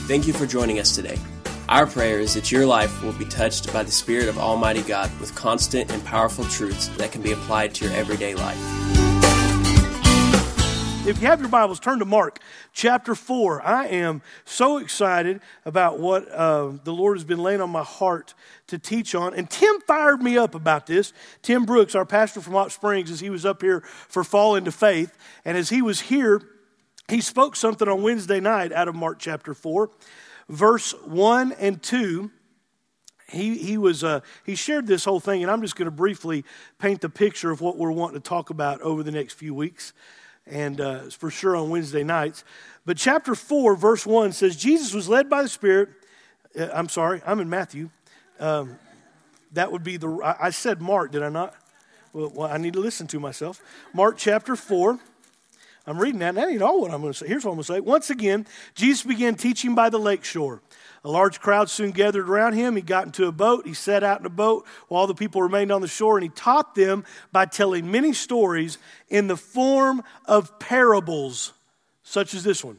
Thank you for joining us today. Our prayer is that your life will be touched by the Spirit of Almighty God with constant and powerful truths that can be applied to your everyday life. If you have your Bibles, turn to Mark chapter 4. I am so excited about what the Lord has been laying on my heart to teach on. And Tim fired me up about this. Tim Brooks, our pastor from Hot Springs, as he was up here for Fall into Faith. And as he was here, he spoke something on Wednesday night out of Mark chapter 4. Verse 1 and 2. He shared this whole thing, and I'm just going to briefly paint the picture of what we're wanting to talk about over the next few weeks. And for sure on Wednesday nights. But chapter 4, verse 1 says, Jesus was led by the Spirit. I'm in Matthew. That would be I said Mark, did I not? Well, I need to listen to myself. Mark chapter 4. I'm reading that, and that ain't all what I'm going to say. Here's what I'm going to say. Once again, Jesus began teaching by the lake shore. A large crowd soon gathered around him. He got into a boat. He sat out in a boat while the people remained on the shore, and he taught them by telling many stories in the form of parables, such as this one.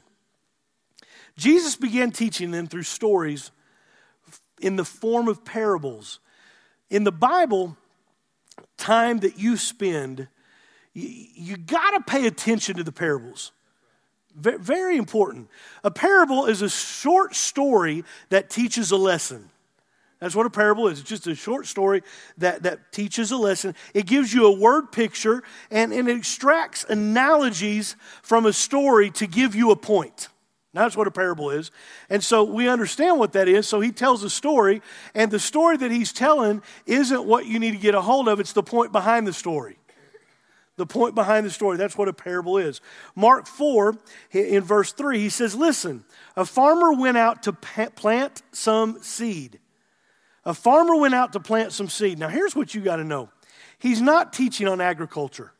Jesus began teaching them through stories in the form of parables. In the Bible, time that you spend, you got to pay attention to the parables. Very important. A parable is a short story that teaches a lesson. That's what a parable is. It's just a short story that teaches a lesson. It gives you a word picture and it extracts analogies from a story to give you a point. That's what a parable is. And so we understand what that is. So he tells a story, and the story that he's telling isn't what you need to get a hold of. It's the point behind the story. The point behind the story, that's what a parable is. Mark 4, in verse 3, he says, listen, a farmer went out to plant some seed. A farmer went out to plant some seed. Now, here's what you got to know. He's not teaching on agriculture.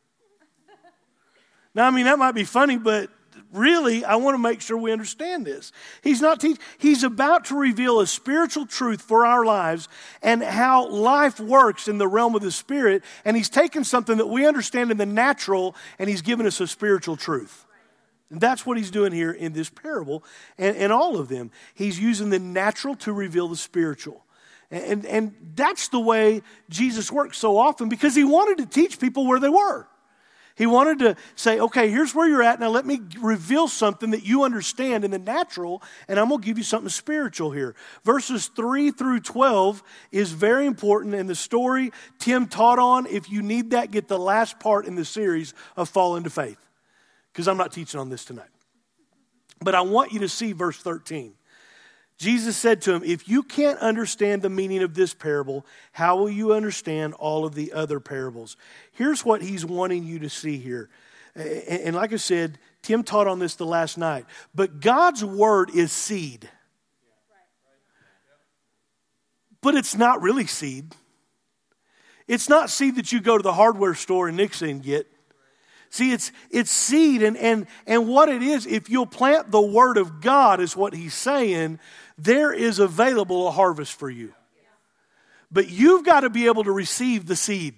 Now, I mean, that might be funny, but really, I want to make sure we understand this. He's not teaching. He's about to reveal a spiritual truth for our lives and how life works in the realm of the Spirit. And he's taken something that we understand in the natural and he's given us a spiritual truth. And that's what he's doing here in this parable and all of them. He's using the natural to reveal the spiritual. And that's the way Jesus works so often because he wanted to teach people where they were. He wanted to say, okay, here's where you're at. Now let me reveal something that you understand in the natural, and I'm going to give you something spiritual here. Verses 3 through 12 is very important, and the story Tim taught on, if you need that, get the last part in the series of Fall into Faith, because I'm not teaching on this tonight. But I want you to see verse 13. Jesus said to him, if you can't understand the meaning of this parable, how will you understand all of the other parables? Here's what he's wanting you to see here. And like I said, Tim taught on this the last night. But God's word is seed. But it's not really seed. It's not seed that you go to the hardware store in Nixon and get. See, it's seed, and what it is, if you'll plant the word of God, is what he's saying, there is available a harvest for you. But you've got to be able to receive the seed.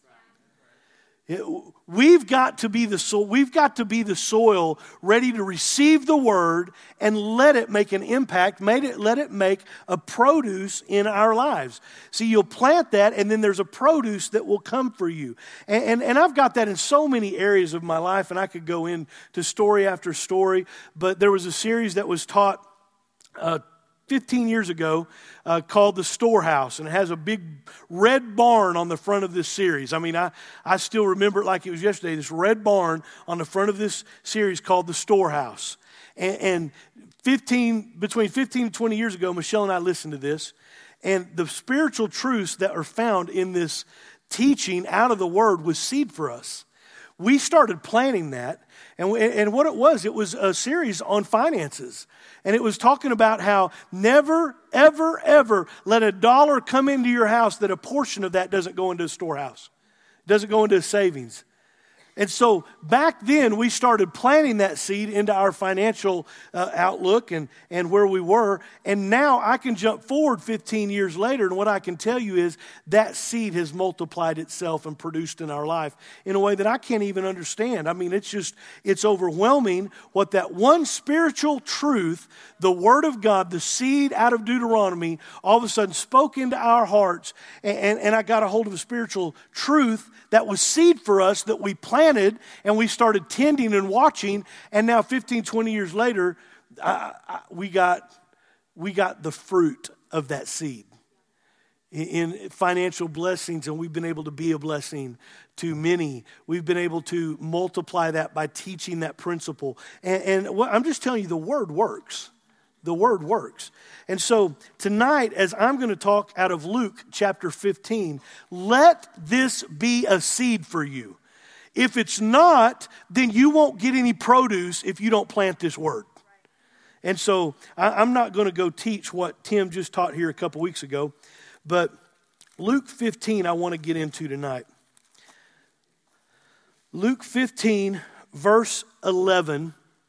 We've got to be the soil ready to receive the word and let it make an impact, let it make a produce in our lives. See, you'll plant that and then there's a produce that will come for you. And I've got that in so many areas of my life, and I could go into story after story, but there was a series that was taught 15 years ago called The Storehouse, and it has a big red barn on the front of this series. I mean, I still remember it like it was yesterday, this red barn on the front of this series called The Storehouse. And between 15 and 20 years ago, Michelle and I listened to this, and the spiritual truths that are found in this teaching out of the Word was seed for us. We started planning that, and what it was a series on finances. And it was talking about how never, ever, ever let a dollar come into your house that a portion of that doesn't go into a storehouse, doesn't go into a savings. And so back then, we started planting that seed into our financial outlook and where we were. And now I can jump forward 15 years later, and what I can tell you is that seed has multiplied itself and produced in our life in a way that I can't even understand. I mean, it's overwhelming what that one spiritual truth, the Word of God, the seed out of Deuteronomy, all of a sudden spoke into our hearts. And I got a hold of a spiritual truth that was seed for us that we planted and we started tending and watching. And now 15, 20 years later, we got the fruit of that seed in financial blessings, and we've been able to be a blessing to many. We've been able to multiply that by teaching that principle. And I'm just telling you, the Word works. The Word works. And so tonight, as I'm going to talk out of Luke chapter 15, let this be a seed for you. If it's not, then you won't get any produce if you don't plant this Word. And so I'm not going to go teach what Tim just taught here a couple weeks ago, but Luke 15 I want to get into tonight. Luke 15, verse 11.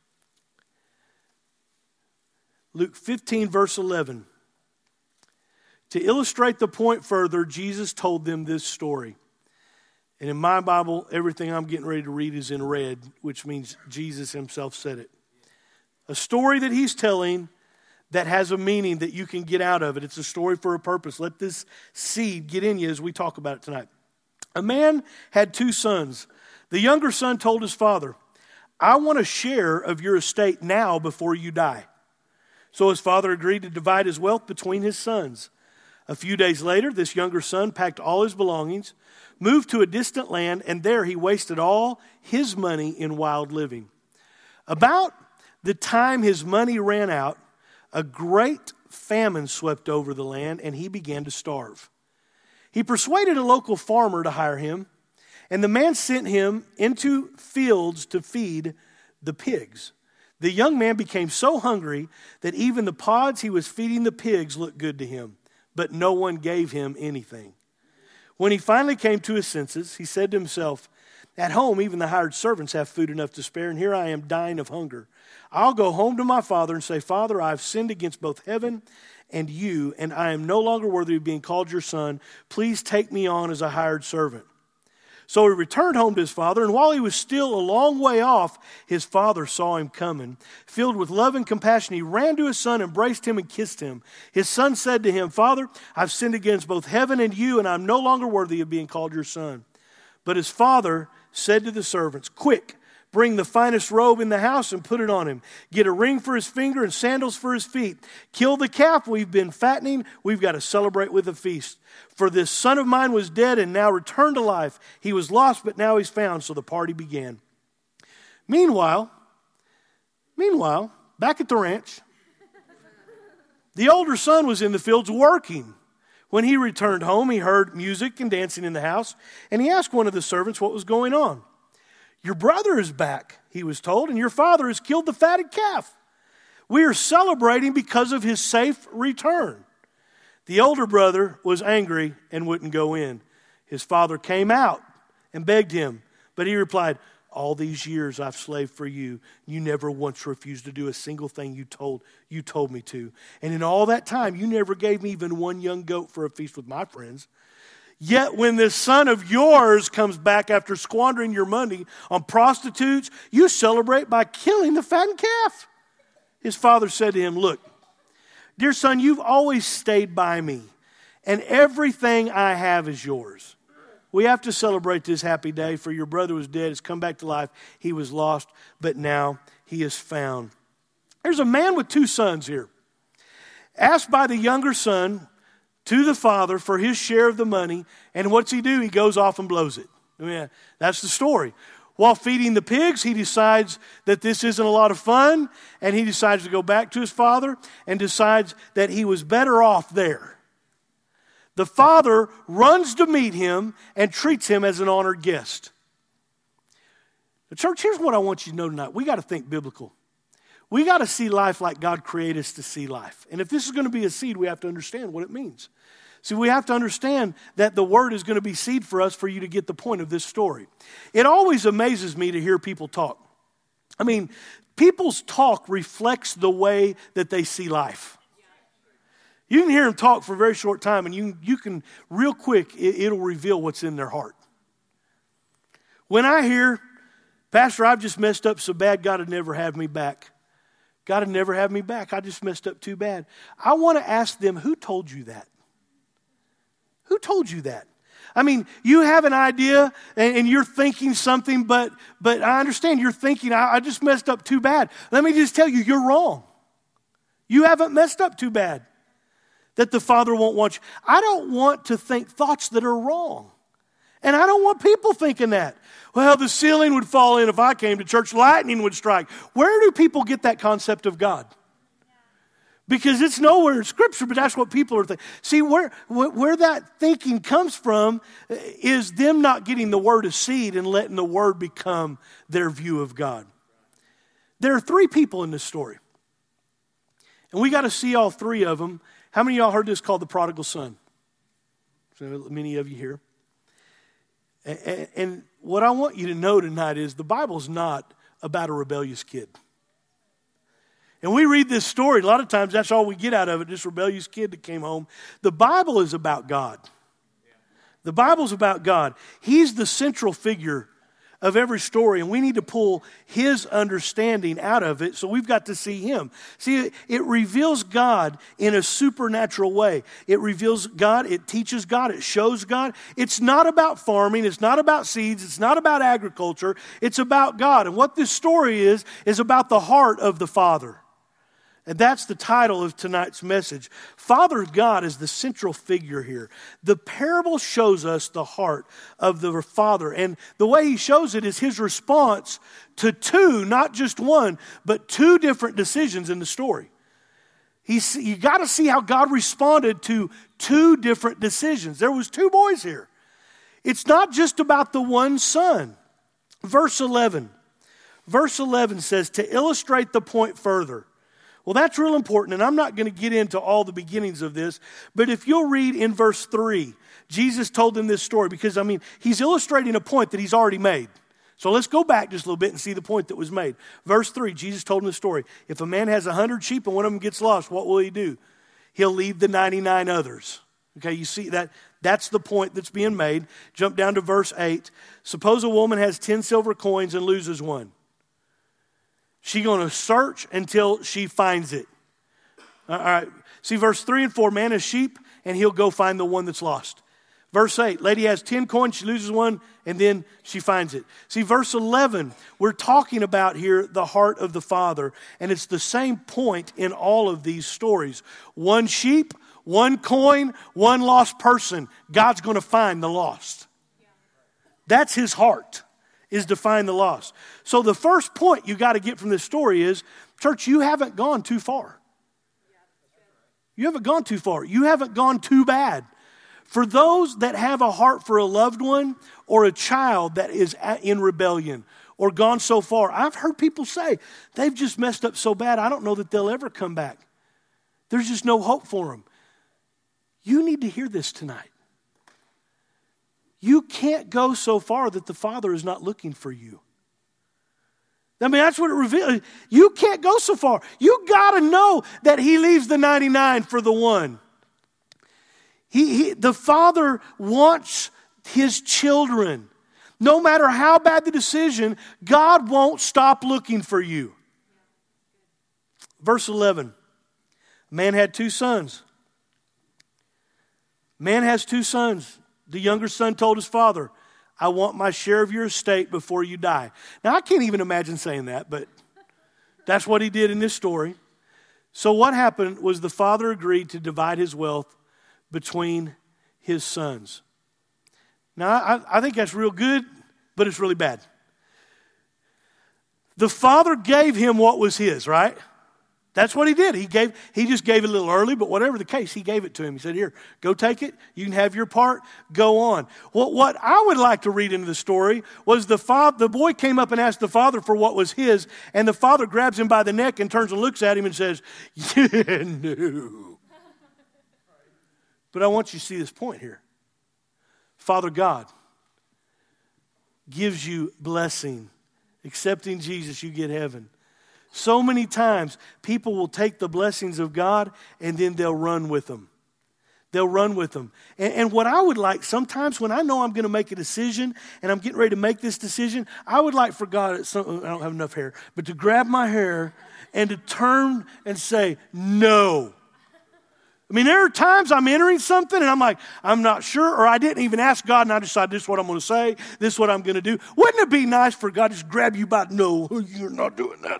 Luke 15, verse 11. To illustrate the point further, Jesus told them this story. And in my Bible, everything I'm getting ready to read is in red, which means Jesus himself said it. A story that he's telling that has a meaning that you can get out of it. It's a story for a purpose. Let this seed get in you as we talk about it tonight. A man had 2 sons. The younger son told his father, "I want a share of your estate now before you die." So his father agreed to divide his wealth between his sons. A few days later, this younger son packed all his belongings, moved to a distant land, and there he wasted all his money in wild living. About the time his money ran out, a great famine swept over the land, and he began to starve. He persuaded a local farmer to hire him, and the man sent him into fields to feed the pigs. The young man became so hungry that even the pods he was feeding the pigs looked good to him, but no one gave him anything. When he finally came to his senses, he said to himself, "At home, even the hired servants have food enough to spare, and here I am dying of hunger. I'll go home to my father and say, 'Father, I have sinned against both heaven and you, and I am no longer worthy of being called your son. Please take me on as a hired servant.' So he returned home to his father, and while he was still a long way off, his father saw him coming. Filled with love and compassion, he ran to his son, embraced him, and kissed him. His son said to him, 'Father, I've sinned against both heaven and you, and I'm no longer worthy of being called your son.' But his father said to the servants, 'Quick, bring the finest robe in the house and put it on him. Get a ring for his finger and sandals for his feet. Kill the calf we've been fattening. We've got to celebrate with a feast. For this son of mine was dead and now returned to life. He was lost, but now he's found.' So the party began. Meanwhile, back at the ranch, the older son was in the fields working. When he returned home, he heard music and dancing in the house, and he asked one of the servants what was going on. 'Your brother is back,' he was told, 'and your father has killed the fatted calf. We are celebrating because of his safe return.' The older brother was angry and wouldn't go in. His father came out and begged him, but he replied, 'All these years I've slaved for you. You never once refused to do a single thing you told me to. And in all that time, you never gave me even one young goat for a feast with my friends. Yet when this son of yours comes back after squandering your money on prostitutes, you celebrate by killing the fattened calf.' His father said to him, 'Look, dear son, you've always stayed by me, and everything I have is yours. We have to celebrate this happy day, for your brother was dead, has come back to life. He was lost, but now he is found.'" There's a man with 2 sons here. Asked by the younger son to the father for his share of the money, and what's he do? He goes off and blows it. Yeah, that's the story. While feeding the pigs, he decides that this isn't a lot of fun, and he decides to go back to his father and decides that he was better off there. The father runs to meet him and treats him as an honored guest. The church, here's what I want you to know tonight. We got to think biblical. We got to see life like God created us to see life. And if this is going to be a seed, we have to understand what it means. See, we have to understand that the word is going to be seed for us for you to get the point of this story. It always amazes me to hear people talk. I mean, people's talk reflects the way that they see life. You can hear them talk for a very short time, and you can real quick, it'll reveal what's in their heart. When I hear, Pastor, I've just messed up so bad, God would never have me back. God would never have me back. I just messed up too bad. I want to ask them, who told you that? Who told you that? I mean, you have an idea and you're thinking something, but I understand you're thinking, I just messed up too bad. Let me just tell you, you're wrong. You haven't messed up too bad that the Father won't want you. I don't want to think thoughts that are wrong. And I don't want people thinking that. Well, the ceiling would fall in if I came to church. Lightning would strike. Where do people get that concept of God? Because it's nowhere in Scripture, but that's what people are thinking. See, where that thinking comes from is them not getting the Word as seed and letting the Word become their view of God. There are three people in this story. And we got to see all three of them. How many of y'all heard this called the prodigal son? So many of you here. And what I want you to know tonight is the Bible's not about a rebellious kid. And we read this story, a lot of times that's all we get out of it, this rebellious kid that came home. The Bible is about God. The Bible's about God. He's the central figure of every story, and we need to pull His understanding out of it, so we've got to see Him. See, it reveals God in a supernatural way. It reveals God, it teaches God, it shows God. It's not about farming, it's not about seeds, it's not about agriculture, it's about God. And what this story is about the heart of the Father. And that's the title of tonight's message. Father God is the central figure here. The parable shows us the heart of the Father. And the way He shows it is His response to two, not just one, but two different decisions in the story. You got to see how God responded to two different decisions. There was two boys here. It's not just about the one son. Verse 11. Verse 11 says, to illustrate the point further. Well, that's real important, and I'm not going to get into all the beginnings of this, but if you'll read in verse 3, Jesus told them this story because, He's illustrating a point that He's already made. So let's go back just a little bit and see the point that was made. Verse 3, Jesus told them the story. If a man has 100 sheep and one of them gets lost, what will he do? He'll leave the 99 others. Okay, you see that? That's the point that's being made. Jump down to verse 8. Suppose a woman has 10 silver coins and loses one. She's going to search until she finds it. All right. See, verse 3 and 4, man has sheep, and he'll go find the one that's lost. Verse 8, lady has 10 coins, she loses one, and then she finds it. See, verse 11, we're talking about here the heart of the Father, and it's the same point in all of these stories. One sheep, one coin, one lost person. God's going to find the lost. That's His heart, is to find the lost. So the first point you got to get from this story is, church, you haven't gone too far. You haven't gone too far. You haven't gone too bad. For those that have a heart for a loved one or a child that is in rebellion or gone so far, I've heard people say, they've just messed up so bad, I don't know that they'll ever come back. There's just no hope for them. You need to hear this tonight. You can't go so far that the Father is not looking for you. That's what it reveals. You can't go so far. You got to know that He leaves the 99 for the one. The Father wants His children. No matter how bad the decision, God won't stop looking for you. Verse 11. Man had two sons. Man has two sons. The younger son told his father, I want my share of your estate before you die. Now, I can't even imagine saying that, but that's what he did in this story. So what happened was the father agreed to divide his wealth between his sons. Now, I think that's real good, but it's really bad. The father gave him what was his, right? That's what he did. He just gave it a little early, but whatever the case, he gave it to him. He said, here, go take it. You can have your part. Go on. Well, what I would like to read into the story was the boy came up and asked the father for what was his, and the father grabs him by the neck and turns and looks at him and says, yeah, no. But I want you to see this point here. Father God gives you blessing. Accepting Jesus, you get heaven. So many times, people will take the blessings of God and then they'll run with them. They'll run with them. And what I would like, sometimes when I know I'm going to make a decision and I'm getting ready to make this decision, I would like for God, I don't have enough hair, but to grab my hair and to turn and say, no. I mean, there are times I'm entering something and I'm like, I'm not sure, or I didn't even ask God and I decided this is what I'm going to say, this is what I'm going to do. Wouldn't it be nice for God to just grab you by, no, you're not doing that.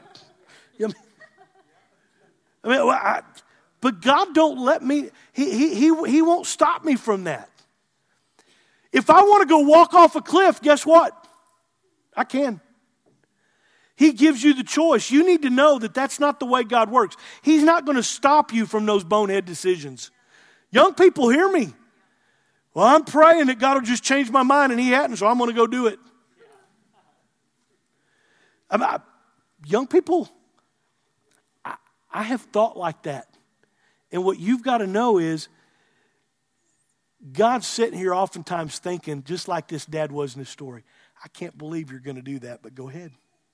But God don't let me, He won't stop me from that. If I want to go walk off a cliff, guess what? I can. He gives you the choice. You need to know that that's not the way God works. He's not going to stop you from those bonehead decisions. Young people, hear me. Well, I'm praying that God will just change my mind, and He hadn't, so I'm going to go do it. Young people, I have thought like that. And what you've got to know is God's sitting here oftentimes thinking, just like this dad was in his story, I can't believe you're going to do that, but go ahead.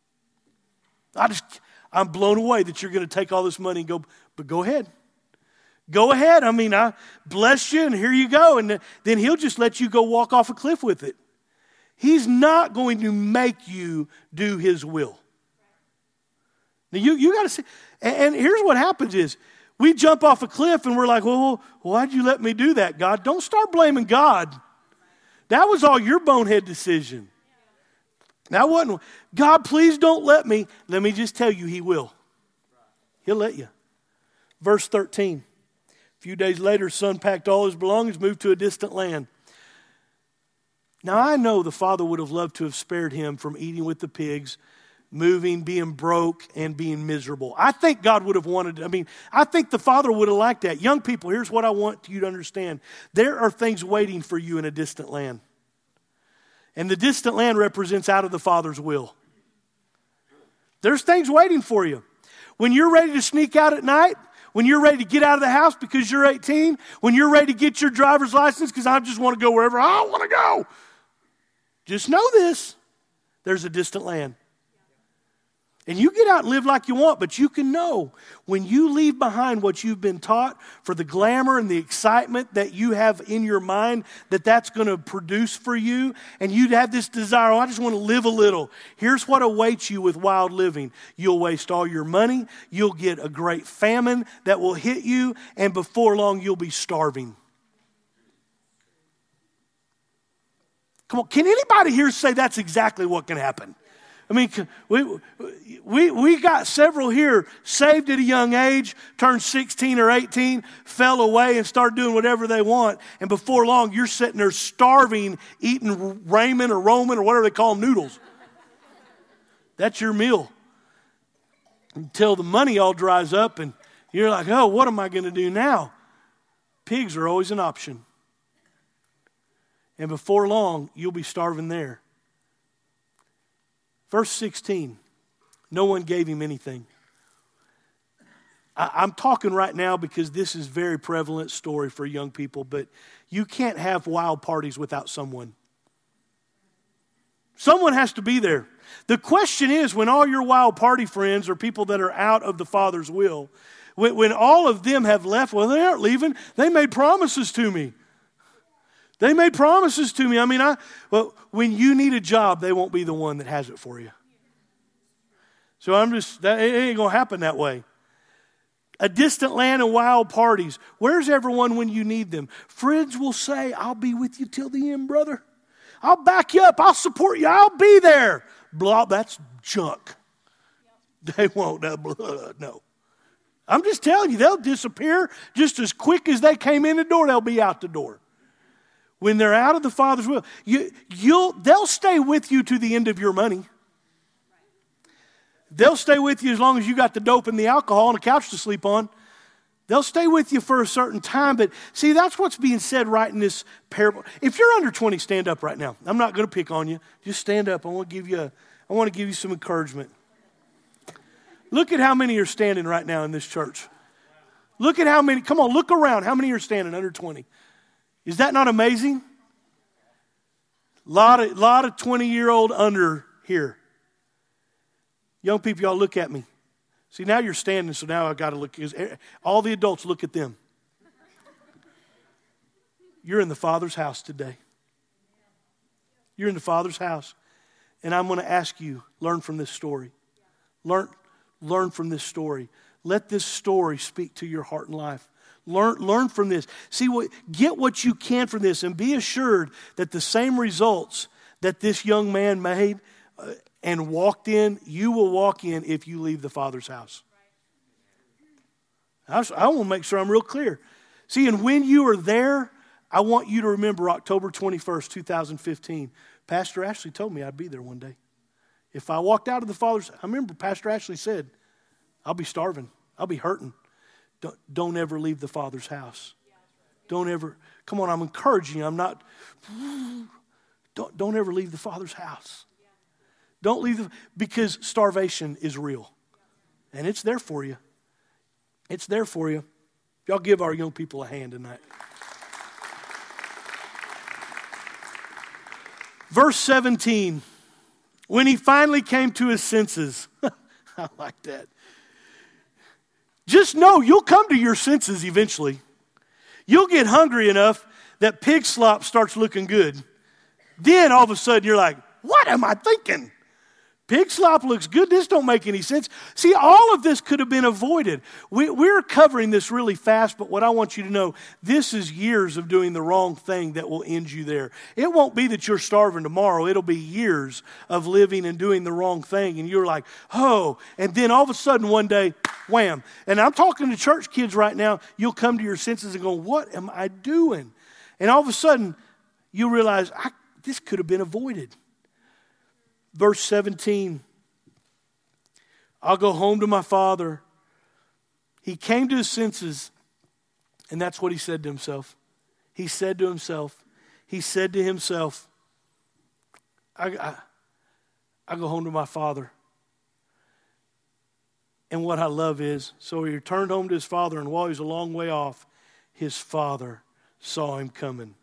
I'm blown away that you're going to take all this money and go, but go ahead. Go ahead. I mean, I bless you and here you go. And then He'll just let you go walk off a cliff with it. He's not going to make you do His will. Now you got to see, and here's what happens is, we jump off a cliff and we're like, well, why'd you let me do that, God? Don't start blaming God. That was all your bonehead decision. That wasn't, God, please don't let me. Let me just tell you, He will. He'll let you. Verse 13. A few days later, his son packed all his belongings, moved to a distant land. Now, I know the father would have loved to have spared him from eating with the pigs, moving, being broke, and being miserable. I think God would have wanted, I think the father would have liked that. Young people, here's what I want you to understand. There are things waiting for you in a distant land. And the distant land represents out of the Father's will. There's things waiting for you. When you're ready to sneak out at night, when you're ready to get out of the house because you're 18, when you're ready to get your driver's license because I just want to go wherever I want to go, just know this, there's a distant land. And you get out and live like you want, but you can know when you leave behind what you've been taught for the glamour and the excitement that you have in your mind that's going to produce for you, and you'd have this desire, I just want to live a little. Here's what awaits you with wild living. You'll waste all your money. You'll get a great famine that will hit you, and before long you'll be starving. Come on, can anybody here say that's exactly what can happen? I mean, we got several here saved at a young age, turned 16 or 18, fell away and started doing whatever they want. And before long, you're sitting there starving, eating ramen or Roman or whatever they call them, noodles. That's your meal. Until the money all dries up and you're like, oh, what am I going to do now? Pigs are always an option. And before long, you'll be starving there. Verse 16, no one gave him anything. I'm talking right now because this is a very prevalent story for young people, but you can't have wild parties without someone. Someone has to be there. The question is, when all your wild party friends are people that are out of the Father's will, when all of them have left, well, they aren't leaving. They made promises to me. They made promises to me. When you need a job, they won't be the one that has it for you. So it ain't going to happen that way. A distant land and wild parties. Where's everyone when you need them? Friends will say, I'll be with you till the end, brother. I'll back you up. I'll support you. I'll be there. Blah, that's junk. They won't. No. I'm just telling you, they'll disappear just as quick as they came in the door. They'll be out the door. When they're out of the Father's will, they'll stay with you to the end of your money. They'll stay with you as long as you got the dope and the alcohol and a couch to sleep on. They'll stay with you for a certain time. But see, that's what's being said right in this parable. If you're under 20, stand up right now. I'm not going to pick on you. Just stand up. I want to give you some encouragement. Look at how many are standing right now in this church. Look at how many. Come on, look around. How many are standing under 20? Is that not amazing? Lot of 20-year-old under here. Young people, y'all look at me. See, now you're standing, so now I've got to look. All the adults, look at them. You're in the Father's house today. You're in the Father's house. And I'm going to ask you, learn from this story. Learn from this story. Let this story speak to your heart and life. Learn from this. Get what you can from this, and be assured that the same results that this young man made and walked in, you will walk in if you leave the Father's house. I want to make sure I'm real clear. See, and when you are there, I want you to remember October 21st, 2015. Pastor Ashley told me I'd be there one day. If I walked out of the Father's, I remember Pastor Ashley said, I'll be starving. I'll be hurting. Don't ever leave the Father's house. Don't ever, come on, I'm encouraging you. I'm not, don't ever leave the Father's house. Don't leave, because starvation is real. And it's there for you. It's there for you. Y'all give our young people a hand tonight. Verse 17, when he finally came to his senses. I like that. Just know you'll come to your senses eventually. You'll get hungry enough that pig slop starts looking good. Then all of a sudden you're like, what am I thinking? Pig slop looks good. This don't make any sense. See, all of this could have been avoided. We're covering this really fast, but what I want you to know, this is years of doing the wrong thing that will end you there. It won't be that you're starving tomorrow. It'll be years of living and doing the wrong thing, and you're like, oh, and then all of a sudden one day, wham. And I'm talking to church kids right now. You'll come to your senses and go, what am I doing? And all of a sudden, you realize, this could have been avoided. Verse 17, I'll go home to my father. He came to his senses, and that's what he said to himself. He said to himself, I go home to my father. And what I love is, so he returned home to his father, and while he was a long way off, his father saw him coming.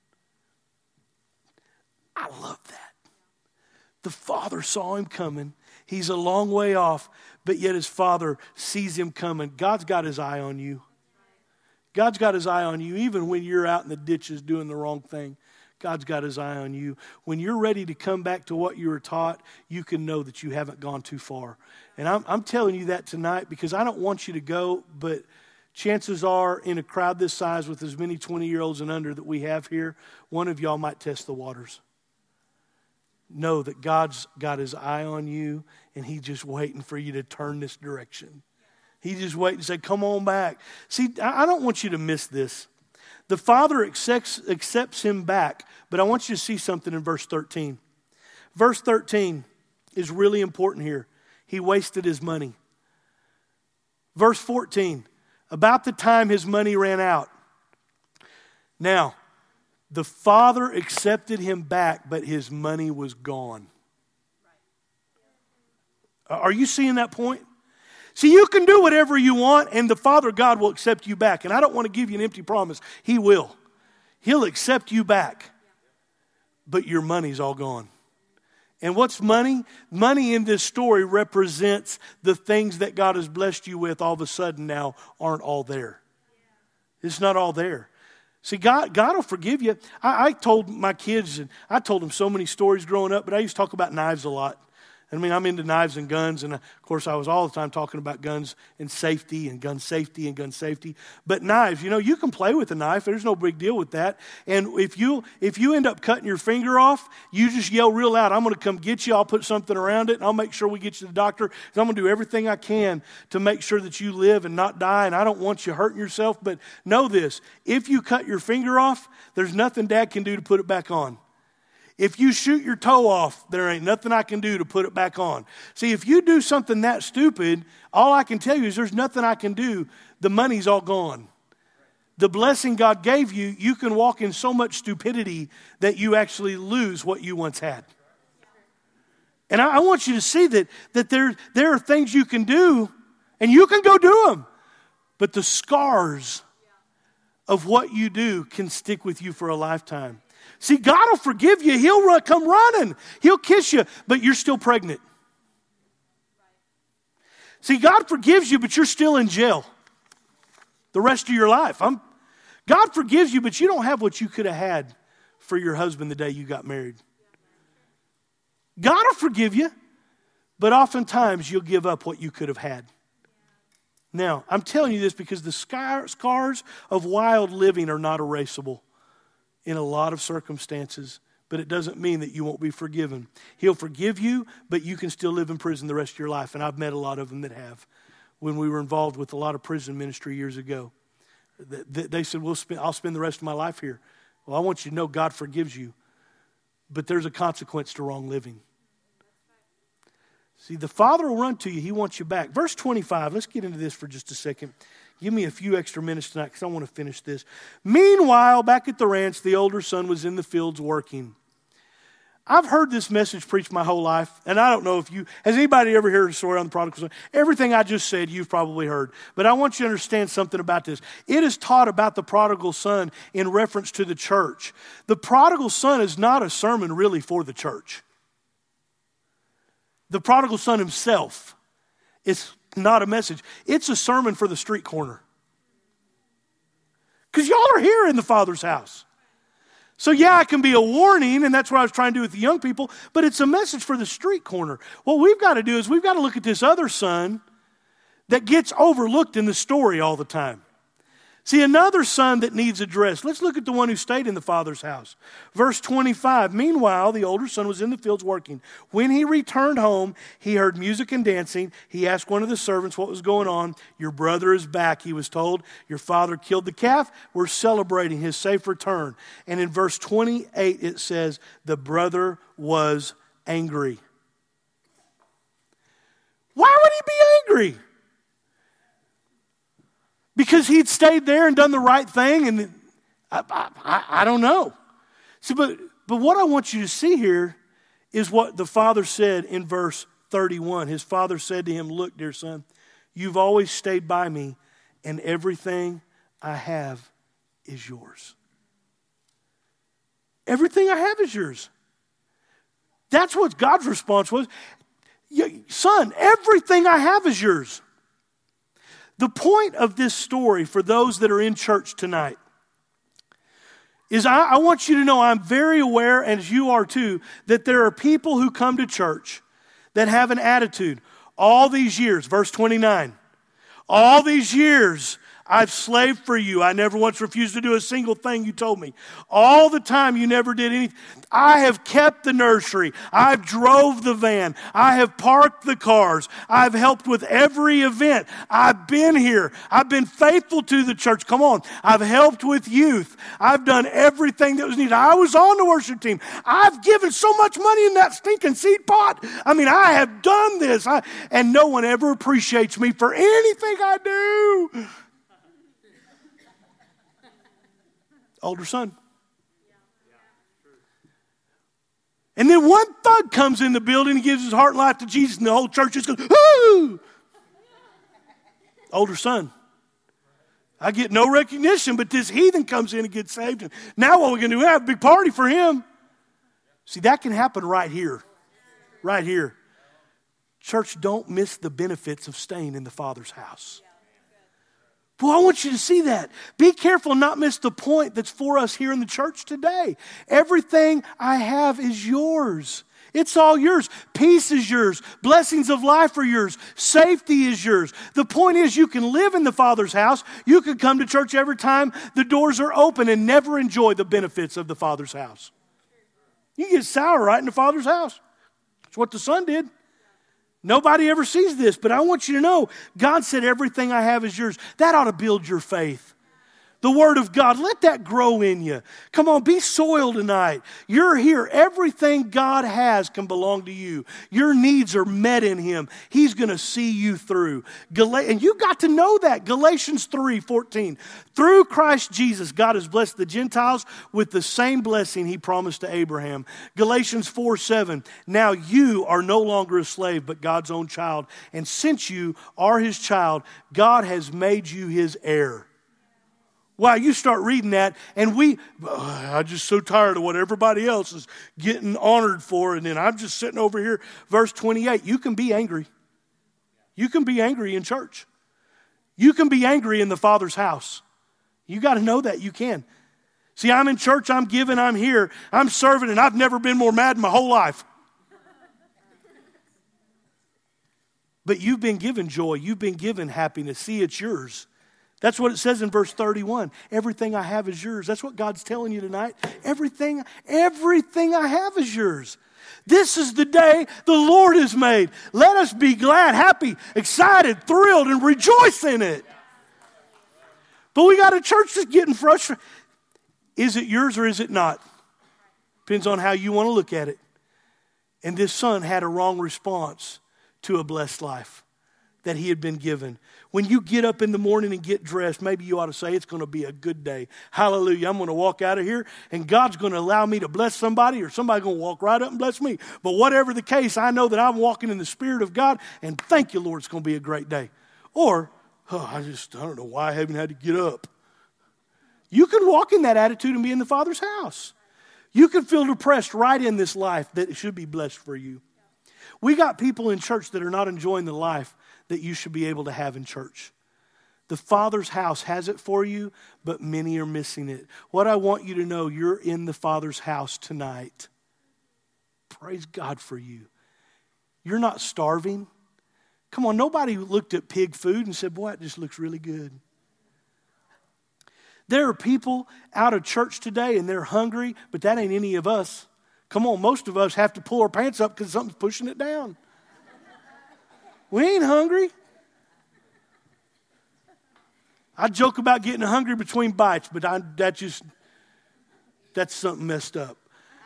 I love that. The father saw him coming. He's a long way off, but yet his father sees him coming. God's got his eye on you. God's got his eye on you. Even when you're out in the ditches doing the wrong thing, God's got his eye on you. When you're ready to come back to what you were taught, you can know that you haven't gone too far. And I'm telling you that tonight because I don't want you to go, but chances are in a crowd this size with as many 20-year-olds and under that we have here, one of y'all might test the waters. Know that God's got his eye on you, and he's just waiting for you to turn this direction. He's just waiting to say, come on back. See, I don't want you to miss this. The Father accepts him back, but I want you to see something in verse 13. Verse 13 is really important here. He wasted his money. Verse 14, about the time his money ran out. Now, the father accepted him back, but his money was gone. Are you seeing that point? See, you can do whatever you want, and the Father God will accept you back. And I don't want to give you an empty promise. He will. He'll accept you back, but your money's all gone. And what's money? Money in this story represents the things that God has blessed you with all of a sudden now aren't all there. It's not all there. See, God will forgive you. I told my kids, and I told them so many stories growing up, but I used to talk about knives a lot. I mean, I'm into knives and guns, and of course I was all the time talking about guns and safety and gun safety and gun safety. But knives, you can play with a knife. There's no big deal with that. And if you end up cutting your finger off, you just yell real loud, I'm going to come get you. I'll put something around it, and I'll make sure we get you to the doctor. And I'm going to do everything I can to make sure that you live and not die, and I don't want you hurting yourself. But know this, if you cut your finger off, there's nothing Dad can do to put it back on. If you shoot your toe off, there ain't nothing I can do to put it back on. See, if you do something that stupid, all I can tell you is there's nothing I can do. The money's all gone. The blessing God gave you, you can walk in so much stupidity that you actually lose what you once had. And I want you to see that there are things you can do, and you can go do them. But the scars of what you do can stick with you for a lifetime. See, God will forgive you. He'll come running. He'll kiss you, but you're still pregnant. See, God forgives you, but you're still in jail the rest of your life. God forgives you, but you don't have what you could have had for your husband the day you got married. God will forgive you, but oftentimes you'll give up what you could have had. Now, I'm telling you this because the scars of wild living are not erasable in a lot of circumstances, but it doesn't mean that you won't be forgiven. He'll forgive you, but you can still live in prison the rest of your life, and I've met a lot of them that have. When we were involved with a lot of prison ministry years ago, they said, I'll spend the rest of my life here. Well, I want you to know God forgives you, but there's a consequence to wrong living. See, the Father will run to you. He wants you back. Verse 25, let's get into this for just a second. Give me a few extra minutes tonight because I want to finish this. Meanwhile, back at the ranch, the older son was in the fields working. I've heard this message preached my whole life, and I don't know if has anybody ever heard a story on the prodigal son? Everything I just said, you've probably heard. But I want you to understand something about this. It is taught about the prodigal son in reference to the church. The prodigal son is not a sermon really for the church. The prodigal son himself is not a message. It's a sermon for the street corner. Because y'all are here in the Father's house. So yeah, it can be a warning, and that's what I was trying to do with the young people, but it's a message for the street corner. What we've got to do is we've got to look at this other son that gets overlooked in the story all the time. See, another son that needs addressed. Let's look at the one who stayed in the father's house. Verse 25, meanwhile, the older son was in the fields working. When he returned home, he heard music and dancing. He asked one of the servants what was going on. Your brother is back, he was told. Your father killed the calf. We're celebrating his safe return. And in verse 28, it says, the brother was angry. Why would he be angry? Because he'd stayed there and done the right thing, and I don't know. See, but what I want you to see here is what the father said in verse 31. His father said to him, look, dear son, you've always stayed by me, and everything I have is yours. Everything I have is yours. That's what God's response was. Son, everything I have is yours. The point of this story for those that are in church tonight is I want you to know I'm very aware, as you are too, that there are people who come to church that have an attitude. All these years, verse 29, all these years I've slaved for you. I never once refused to do a single thing you told me. All the time you never did anything. I have kept the nursery. I've drove the van. I have parked the cars. I've helped with every event. I've been here. I've been faithful to the church. Come on. I've helped with youth. I've done everything that was needed. I was on the worship team. I've given so much money in that stinking seed pot. I mean, I have done this. And no one ever appreciates me for anything I do. Older son. And then one thug comes in the building and gives his heart and life to Jesus, and the whole church just goes, whoo! Older son. I get no recognition, but this heathen comes in and gets saved. And now what are we going to do? We have a big party for him. See, that can happen right here. Right here. Church, don't miss the benefits of staying in the Father's house. Well, I want you to see that. Be careful and not miss the point that's for us here in the church today. Everything I have is yours. It's all yours. Peace is yours. Blessings of life are yours. Safety is yours. The point is you can live in the Father's house. You can come to church every time the doors are open and never enjoy the benefits of the Father's house. You get sour right in the Father's house. That's what the Son did. Nobody ever sees this, but I want you to know, God said everything I have is yours. That ought to build your faith. The Word of God, let that grow in you. Come on, be soil tonight. You're here. Everything God has can belong to you. Your needs are met in Him. He's going to see you through. And you got to know that. Galatians 3:14. Through Christ Jesus, God has blessed the Gentiles with the same blessing He promised to Abraham. Galatians 4:7. Now you are no longer a slave, but God's own child. And since you are His child, God has made you His heir. Wow, you start reading that, and I'm just so tired of what everybody else is getting honored for, and then I'm just sitting over here. Verse 28, you can be angry. You can be angry in church. You can be angry in the Father's house. You got to know that you can. See, I'm in church, I'm giving, I'm here, I'm serving, and I've never been more mad in my whole life. But you've been given joy. You've been given happiness. See, it's yours. That's what it says in verse 31. Everything I have is yours. That's what God's telling you tonight. Everything I have is yours. This is the day the Lord has made. Let us be glad, happy, excited, thrilled, and rejoice in it. But we got a church that's getting frustrated. Is it yours or is it not? Depends on how you want to look at it. And this son had a wrong response to a blessed life that he had been given. When you get up in the morning and get dressed, maybe you ought to say, it's going to be a good day. Hallelujah. I'm going to walk out of here and God's going to allow me to bless somebody, or somebody's going to walk right up and bless me. But whatever the case, I know that I'm walking in the Spirit of God, and thank you, Lord, it's going to be a great day. Or, I don't know why I haven't had to get up. You can walk in that attitude and be in the Father's house. You can feel depressed right in this life that should be blessed for you. We got people in church that are not enjoying the life that you should be able to have in church. The Father's house has it for you, but many are missing it. What I want you to know, you're in the Father's house tonight. Praise God for you. You're not starving. Come on, nobody looked at pig food and said, boy, it just looks really good. There are people out of church today and they're hungry, but that ain't any of us. Come on, most of us have to pull our pants up because something's pushing it down. We ain't hungry. I joke about getting hungry between bites, but that's something messed up.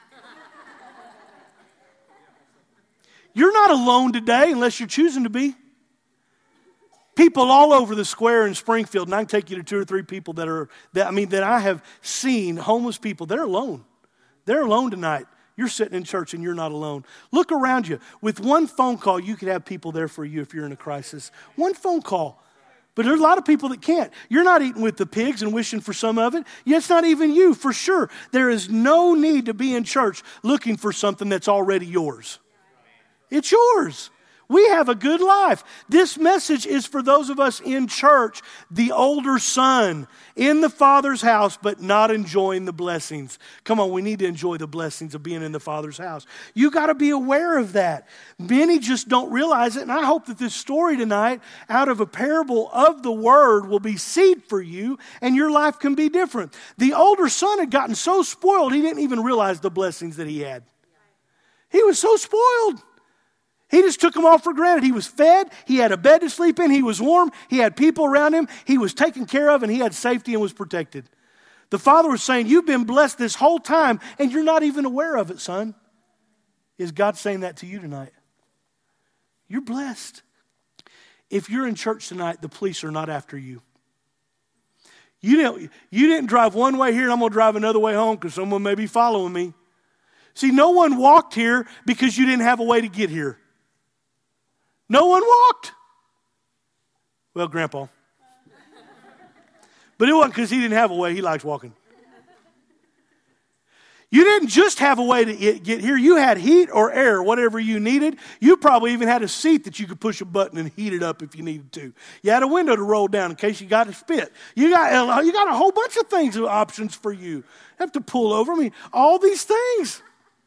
You're not alone today unless you're choosing to be. People all over the square in Springfield, and I can take you to 2 or 3 people that I have seen, homeless people. They're alone. They're alone tonight. You're sitting in church and you're not alone. Look around you. With one phone call, you could have people there for you if you're in a crisis. One phone call. But there's a lot of people that can't. You're not eating with the pigs and wishing for some of it. Yeah, it's not even you, for sure. There is no need to be in church looking for something that's already yours. It's yours. We have a good life. This message is for those of us in church, the older son in the Father's house, but not enjoying the blessings. Come on, we need to enjoy the blessings of being in the Father's house. You got to be aware of that. Many just don't realize it, and I hope that this story tonight, out of a parable of the Word, will be seed for you, and your life can be different. The older son had gotten so spoiled, he didn't even realize the blessings that he had. He was so spoiled. He just took them all for granted. He was fed. He had a bed to sleep in. He was warm. He had people around him. He was taken care of, and he had safety and was protected. The father was saying, you've been blessed this whole time, and you're not even aware of it, son. Is God saying that to you tonight? You're blessed. If you're in church tonight, the police are not after you. You didn't drive one way here, and I'm going to drive another way home because someone may be following me. See, no one walked here because you didn't have a way to get here. No one walked. Well, Grandpa. But it wasn't because he didn't have a way. He likes walking. You didn't just have a way to get here. You had heat or air, whatever you needed. You probably even had a seat that you could push a button and heat it up if you needed to. You had a window to roll down in case you got to spit. You got a whole bunch of things, options for you. You have to pull over. I mean, all these things.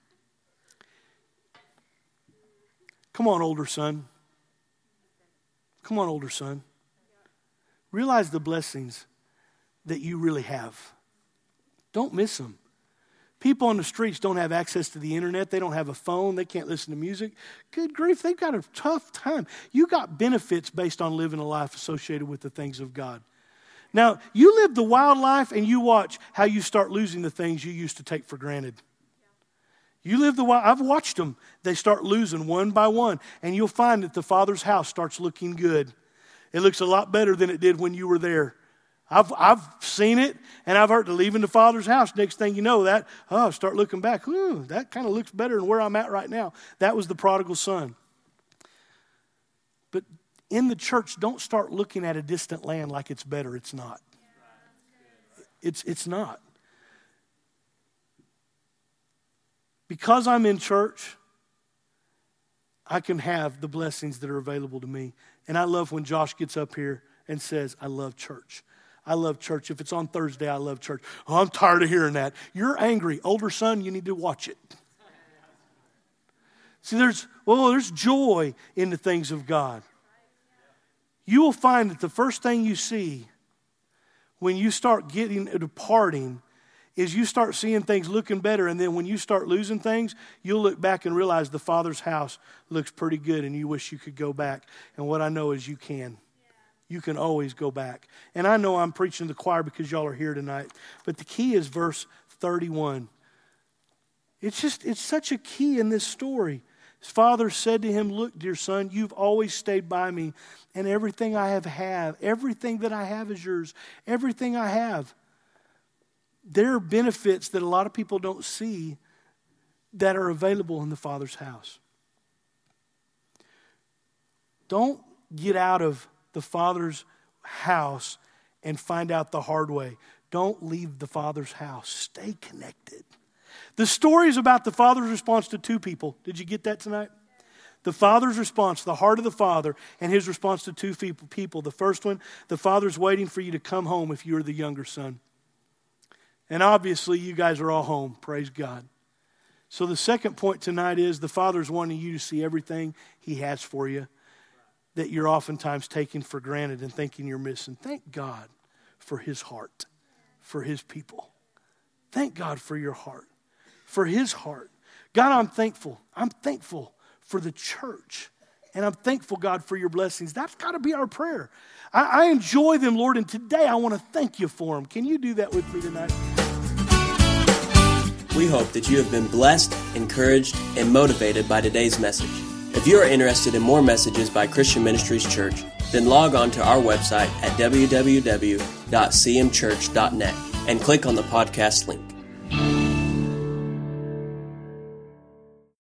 Come on, older son. Come on, older son. Realize the blessings that you really have. Don't miss them. People on the streets don't have access to the internet. They don't have a phone. They can't listen to music. Good grief, they've got a tough time. You got benefits based on living a life associated with the things of God. Now, you live the wild life and you watch how you start losing the things you used to take for granted. You live the wild. I've watched them. They start losing one by one. And you'll find that the Father's house starts looking good. It looks a lot better than it did when you were there. I've seen it, and I've heard to leaving the Father's house. Next thing you know, start looking back. That kind of looks better than where I'm at right now. That was the prodigal son. But in the church, don't start looking at a distant land like it's better. It's not. It's not. Because I'm in church, I can have the blessings that are available to me. And I love when Josh gets up here and says, I love church. I love church. If it's on Thursday, I love church. Oh, I'm tired of hearing that. You're angry. Older son, you need to watch it. See, there's joy in the things of God. You will find that the first thing you see when you start departing is you start seeing things looking better, and then when you start losing things, you'll look back and realize the Father's house looks pretty good and you wish you could go back. And what I know is you can. You can always go back. And I know I'm preaching to the choir because y'all are here tonight, but the key is verse 31. It's such a key in this story. His father said to him, look, dear son, you've always stayed by me, and everything I have, everything that I have is yours. Everything I have. There are benefits that a lot of people don't see that are available in the Father's house. Don't get out of the Father's house and find out the hard way. Don't leave the Father's house. Stay connected. The story is about the Father's response to two people. Did you get that tonight? The Father's response, the heart of the Father, and his response to two people. The first one, the Father's waiting for you to come home if you're the younger son. And obviously, you guys are all home. Praise God. So the second point tonight is the Father's wanting you to see everything he has for you that you're oftentimes taking for granted and thinking you're missing. Thank God for his heart, for his people. Thank God for your heart, for his heart. God, I'm thankful. I'm thankful for the church. And I'm thankful, God, for your blessings. That's got to be our prayer. I enjoy them, Lord, and today I want to thank you for them. Can you do that with me tonight? We hope that you have been blessed, encouraged, and motivated by today's message. If you are interested in more messages by Christian Ministries Church, then log on to our website at www.cmchurch.net and click on the podcast link.